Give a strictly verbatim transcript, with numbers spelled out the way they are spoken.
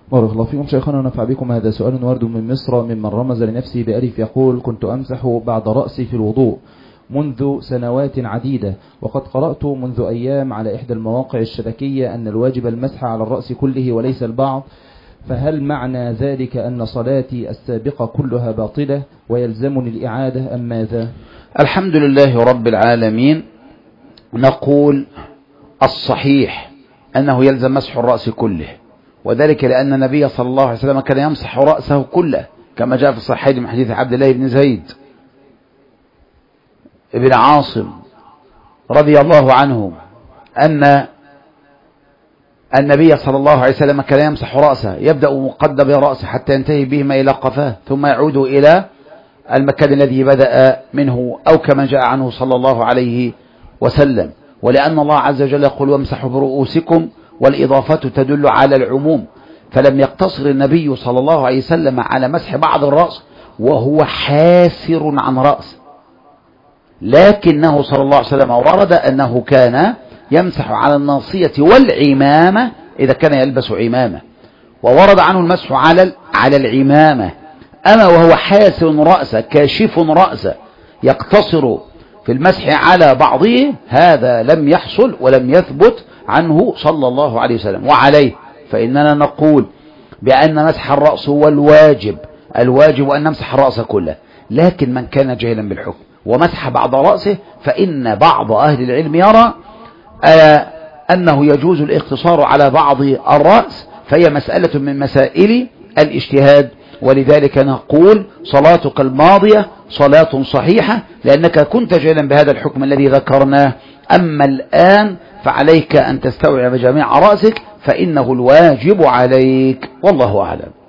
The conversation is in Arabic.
بارك الله فيكم شيخنا ونفع بكم. هذا سؤال ورد من مصر ممن رمز لنفسه بألف يقول: كنت أمسح بعد رأسي في الوضوء منذ سنوات عديدة، وقد قرأت منذ أيام على إحدى المواقع الشبكية أن الواجب المسح على الرأس كله وليس البعض، فهل معنى ذلك أن صلاتي السابقة كلها باطلة ويلزمني الإعادة أم ماذا؟ الحمد لله رب العالمين. نقول الصحيح أنه يلزم مسح الرأس كله، وذلك لأن النبي صلى الله عليه وسلم كان يمسح رأسه كله كما جاء في الصحيحين من حديث عبد الله بن زيد ابن عاصم رضي الله عنه أن النبي صلى الله عليه وسلم كان يمسح رأسه، يبدأ مقدم رأسه حتى ينتهي بهما إلى قفاه، ثم يعود إلى المكان الذي بدأ منه، أو كما جاء عنه صلى الله عليه وسلم. ولأن الله عز وجل يقول: وامسحوا برؤوسكم، والإضافة تدل على العموم، فلم يقتصر النبي صلى الله عليه وسلم على مسح بعض الرأس وهو حاسر عن رأس، لكنه صلى الله عليه وسلم ورد أنه كان يمسح على الناصية والعمامة إذا كان يلبس عمامة، وورد عنه المسح على على العمامة. أما وهو حاسر رأسه كاشف رأسه يقتصر في المسح على بعضه، هذا لم يحصل ولم يثبت عنه صلى الله عليه وسلم. وعليه فإننا نقول بأن مسح الرأس هو الواجب، الواجب أن نمسح الرأس كله، لكن من كان جاهلا بالحكم ومسح بعض رأسه فإن بعض أهل العلم يرى آه أنه يجوز الاقتصار على بعض الرأس، فهي مسألة من مسائل الاجتهاد. ولذلك نقول صلاتك الماضية صلاة صحيحة لأنك كنت جاهلا بهذا الحكم الذي ذكرناه. أما الآن فعليك أن تستوعب جميع رأسك فإنه الواجب عليك، والله أعلم.